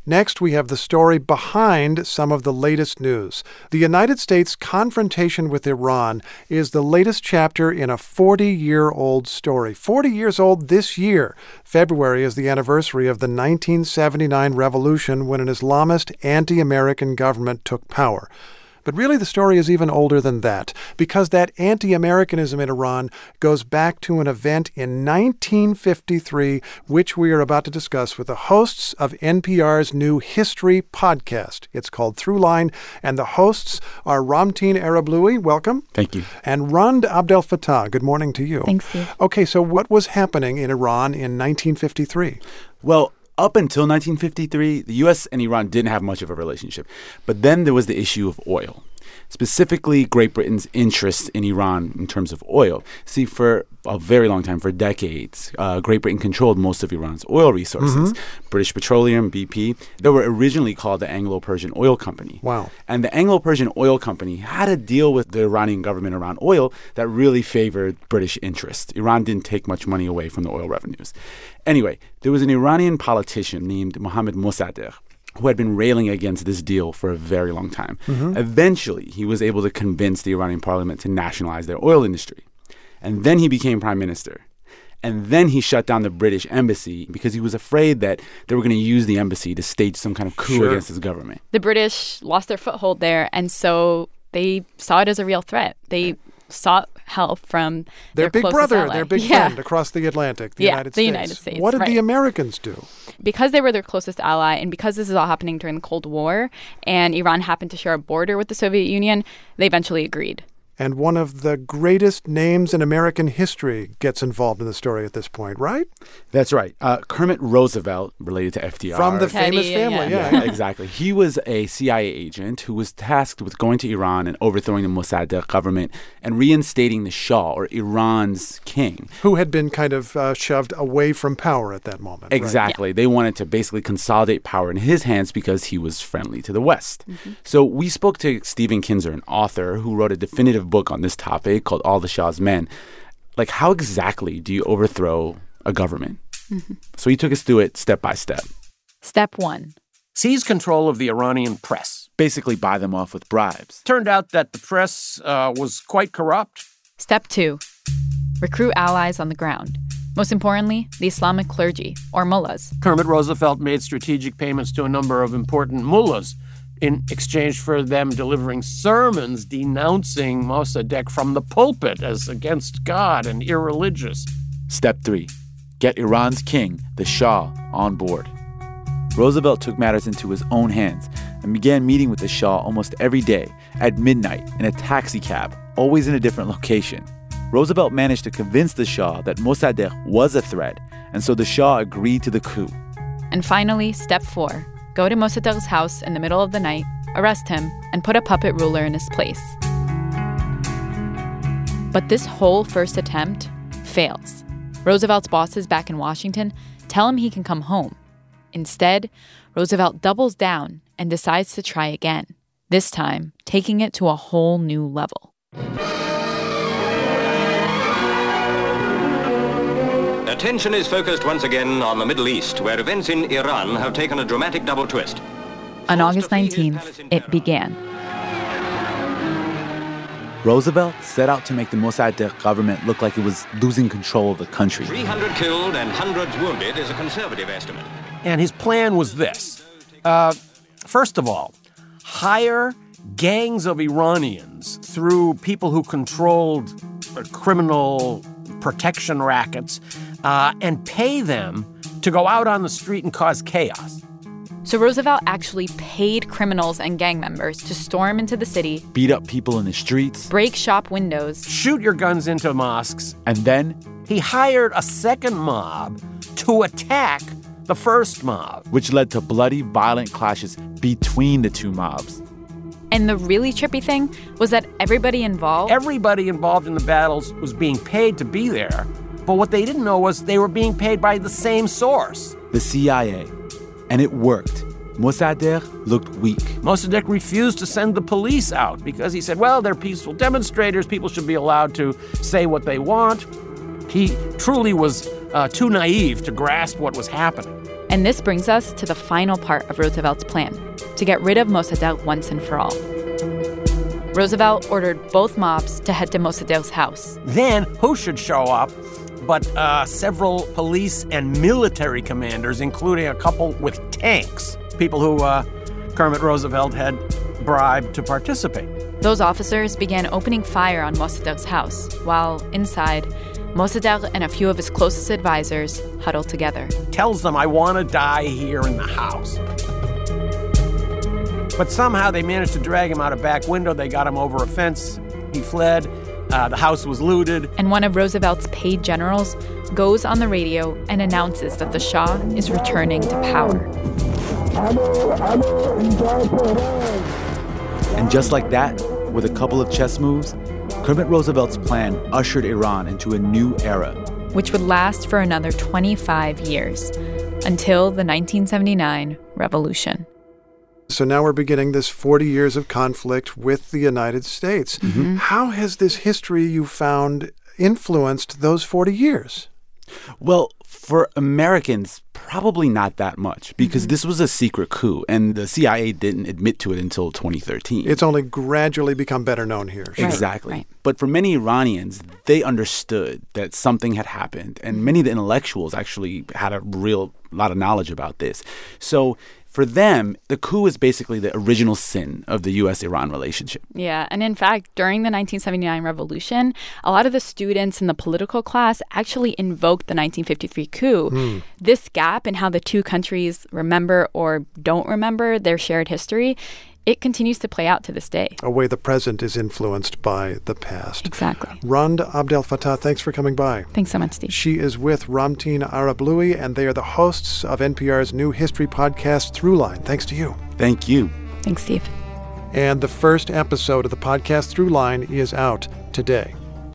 Next, we have the story behind some of the latest news. The United States' confrontation with Iran is the latest chapter in a 40-year-old story. 40 years old this year. February is the anniversary of the 1979 revolution when an Islamist anti-American government took power. But really, the story is even older than that, because that anti-Americanism in Iran goes back to an event in 1953, which we are about to discuss with the hosts of NPR's new History podcast. It's called Throughline, and the hosts are Ramtin Arablouei, welcome. Thank you. And Rund Abdelfatah, good morning to you. Thanks, Steve. Okay, so what was happening in Iran in 1953? Well, up until 1953, the U.S. and Iran didn't have much of a relationship. But then there was the issue of oil, specifically Great Britain's interest in Iran in terms of oil. See, for a very long time, for decades, Great Britain controlled most of Iran's oil resources. British Petroleum, BP, they were originally called the Anglo-Persian Oil Company. Wow. And the Anglo-Persian Oil Company had a deal with the Iranian government around oil that really favored British interests. Iran didn't take much money away from the oil revenues. Anyway, there was an Iranian politician named Mohammad Mossadegh who had been railing against this deal for a very long time. Eventually, he was able to convince the Iranian parliament to nationalize their oil industry. And then he became prime minister. And then he shut down the British embassy because he was afraid that they were going to use the embassy to stage some kind of coup against his government. The British lost their foothold there, and so they saw it as a real threat. They sought help from their big brother, ally. Their big friend across the Atlantic, the United States. United States. What did the Americans do? Because they were their closest ally, and because this is all happening during the Cold War, and Iran happened to share a border with the Soviet Union, they eventually agreed. And one of the greatest names in American history gets involved in the story at this point, right? That's right. Kermit Roosevelt, related to FDR. From the famous family, yeah. Exactly. He was a CIA agent who was tasked with going to Iran and overthrowing the Mossadegh government and reinstating the Shah, or Iran's king. Who had been kind of shoved away from power at that moment. Exactly. Right? They wanted to basically consolidate power in his hands because he was friendly to the West. So we spoke to Stephen Kinzer, an author who wrote a definitive book on this topic called All the Shah's Men. Like, how exactly do you overthrow a government? So he took us through it step by step. Step 1. Seize control of the Iranian press. Basically buy them off with bribes. Turned out that the press was quite corrupt. Step 2. Recruit allies on the ground. Most importantly, the Islamic clergy, or mullahs. Kermit Roosevelt made strategic payments to a number of important mullahs in exchange for them delivering sermons denouncing Mossadegh from the pulpit as against God and irreligious. Step 3. Get Iran's king, the Shah, on board. Roosevelt took matters into his own hands and began meeting with the Shah almost every day at midnight in a taxi cab, always in a different location. Roosevelt managed to convince the Shah that Mossadegh was a threat, and so the Shah agreed to the coup. And finally, step 4. Go to Mossadegh's house in the middle of the night, arrest him, and put a puppet ruler in his place. But this whole first attempt fails. Roosevelt's bosses back in Washington tell him he can come home. Instead, Roosevelt doubles down and decides to try again, this time taking it to a whole new level. Attention is focused once again on the Middle East, where events in Iran have taken a dramatic double twist. On August 19th, it began. Roosevelt set out to make the Mossadegh government look like it was losing control of the country. 300 killed and hundreds wounded is a conservative estimate. And his plan was this. First of all, hire gangs of Iranians through people who controlled criminal protection rackets and pay them to go out on the street and cause chaos. So Roosevelt actually paid criminals and gang members to storm into the city, beat up people in the streets, break shop windows, shoot your guns into mosques. And then he hired a second mob to attack the first mob, which led to bloody, violent clashes between the two mobs. And the really trippy thing was that everybody involved in the battles was being paid to be there. But what they didn't know was they were being paid by the same source, the CIA. And it worked. Mossadegh looked weak. Mossadegh refused to send the police out because he said, well, they're peaceful demonstrators. People should be allowed to say what they want. He truly was too naive to grasp what was happening. And this brings us to the final part of Roosevelt's plan, to get rid of Mossadegh once and for all. Roosevelt ordered both mobs to head to Mossadegh's house. Then who should show up but several police and military commanders, including a couple with tanks, people who Kermit Roosevelt had bribed to participate. Those officers began opening fire on Mossadegh's house, while inside, Mossadegh and a few of his closest advisors huddled together. Tells them, I want to die here in the house. But somehow they managed to drag him out a back window. They got him over a fence. He fled. The house was looted. And one of Roosevelt's paid generals goes on the radio and announces that the Shah is returning to power. And just like that, with a couple of chess moves, Kermit Roosevelt's plan ushered Iran into a new era, which would last for another 25 years, until the 1979 revolution. So now we're beginning this 40 years of conflict with the United States. Mm-hmm. How has this history you found influenced those 40 years? Well, for Americans, probably not that much, because this was a secret coup, and the CIA didn't admit to it until 2013. It's only gradually become better known here. Sure. Exactly. Right. But for many Iranians, they understood that something had happened, and many of the intellectuals actually had a real lot of knowledge about this. So for them, the coup is basically the original sin of the U.S.-Iran relationship. Yeah, and in fact, during the 1979 revolution, a lot of the students in the political class actually invoked the 1953 coup. This gap in how the two countries remember or don't remember their shared history, it continues to play out to this day. A way the present is influenced by the past. Exactly. Rund Abdel Fattah, thanks for coming by. Thanks so much, Steve. She is with Ramtin Arablouei, and they are the hosts of NPR's new history podcast, Throughline. Thanks to you. Thank you. Thanks, Steve. And the first episode of the podcast Throughline is out today.